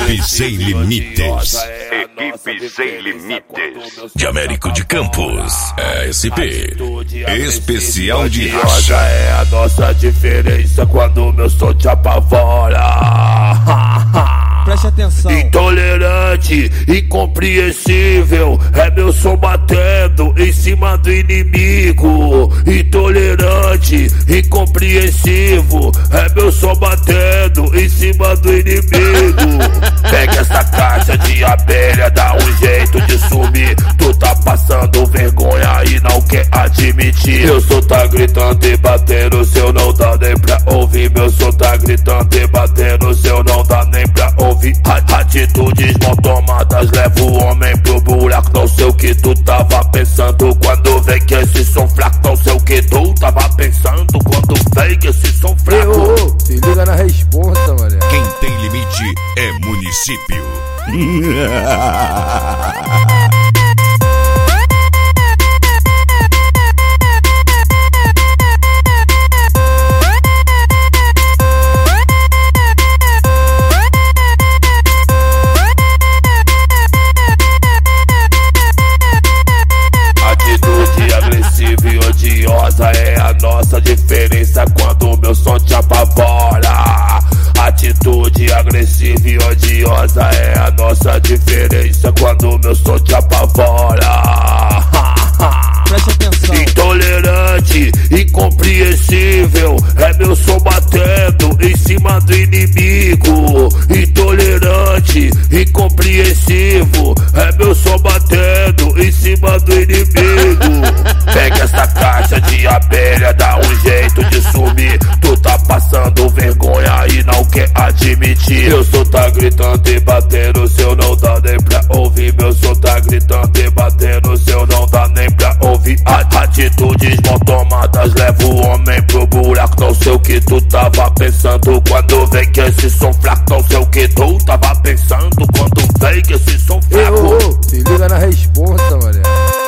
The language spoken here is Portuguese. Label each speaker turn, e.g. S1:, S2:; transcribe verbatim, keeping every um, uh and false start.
S1: Equipe Sem Limites. Equipe Sem Limites. De Américo de Campos. S P. Especial de racha.
S2: É a nossa diferença quando meu som te apavora.
S3: Preste atenção.
S2: Intolerante, incompreensível, é meu som batendo em cima do inimigo. Intolerante, incompreensivo, é meu som batendo em cima do inimigo. Pega essa caixa de abelha, dá um jeito de sumir. Tu tá passando vergonha e não quer admitir. Meu som tá gritando e batendo, seu não dá nem pra ouvir. Meu som tá gritando e batendo, seu não dá nem pra ouvir. Atitudes mal tomadas leva o homem pro buraco. Não sei o que tu tava pensando quando vem que esse som fraco. Não sei o que tu tava pensando quando vem que esse som fraco.
S3: Ei, ô, ô, se liga na responsa, mané.
S1: Quem tem limite é município.
S2: É a nossa diferença quando o meu som te apavora. Atitude agressiva e odiosa é a nossa diferença quando o meu som te apavora.
S3: Preste atenção.
S2: Intolerante, incompreensível, é meu som batendo em cima do inimigo. Intolerante, incompreensivo, é meu som batendo em cima do inimigo. Pega essa caixa de abelha, dá um jeito de sumir. Tu tá passando vergonha e não quer admitir. Meu som tá gritando e batendo, seu não dá nem pra ouvir. Meu som tá gritando e batendo, seu não dá nem pra ouvir. Atitudes mal tomadas leva o homem pro buraco. Não sei o que tu tava pensando quando vem que esse som fraco. Não sei o que tu tava pensando quando vem que esse som fraco.
S3: Ei, ô, ô, se liga na responsa, mané.